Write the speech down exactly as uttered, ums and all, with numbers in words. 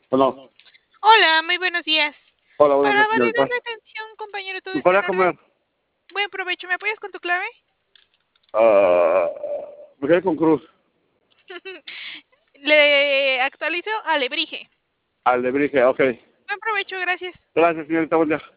Bueno, Hola, muy buenos días. hola, buenos Para días, validar señorita. la atención, compañero, todo está ¿Cuál en a orden. comer? Buen provecho. ¿Me apoyas con tu clave? Ah, me quedé con Cruz. Le actualizo Alebrije. Alebrije, ok. Buen provecho, gracias. Gracias, señorita, buen día.